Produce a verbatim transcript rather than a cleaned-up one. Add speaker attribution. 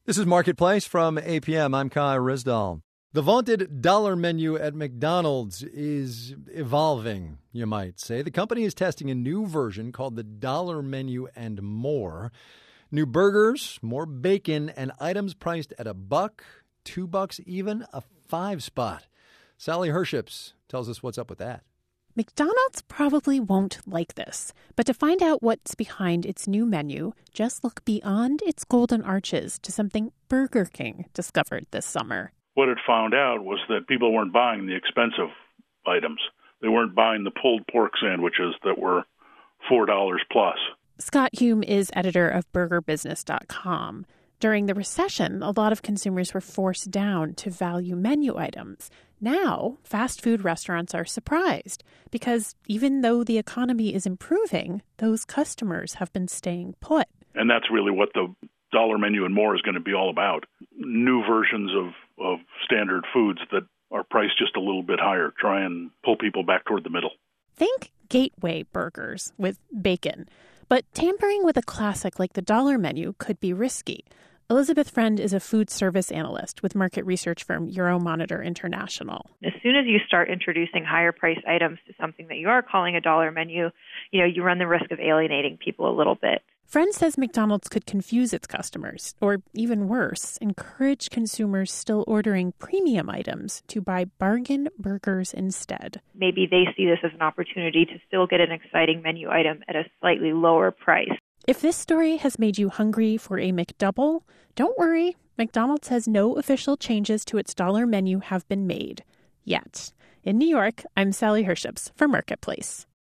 Speaker 1: This is Marketplace from A P M. I'm Kai Rizdal. The vaunted dollar menu at McDonald's is evolving, you might say. The company is testing a new version called the Dollar Menu and More. New burgers, more bacon, and items priced at a buck, two bucks, even a five spot. Sally Herships tells us what's up with that.
Speaker 2: McDonald's probably won't like this, but to find out what's behind its new menu, just look beyond its golden arches to something Burger King discovered this summer.
Speaker 3: What it found out was that people weren't buying the expensive items. They weren't buying the pulled pork sandwiches that were four dollars plus.
Speaker 2: Scott Hume is editor of burger business dot com. During the recession, a lot of consumers were forced down to value menu items. Now, fast food restaurants are surprised because even though the economy is improving, those customers have been staying put.
Speaker 3: And that's really what the Dollar Menu and More is going to be all about. New versions of, of standard foods that are priced just a little bit higher. Try and pull people back toward the middle.
Speaker 2: Think gateway burgers with bacon. But tampering with a classic like the Dollar Menu could be risky. Elizabeth Friend is a food service analyst with market research firm Euromonitor International.
Speaker 4: As soon as you start introducing higher priced items to something that you are calling a dollar menu, you know, you run the risk of alienating people a little bit.
Speaker 2: Friend says McDonald's could confuse its customers, or even worse, encourage consumers still ordering premium items to buy bargain burgers instead.
Speaker 4: Maybe they see this as an opportunity to still get an exciting menu item at a slightly lower price.
Speaker 2: If this story has made you hungry for a McDouble, don't worry. McDonald's says no official changes to its dollar menu have been made yet. In New York, I'm Sally Herships for Marketplace.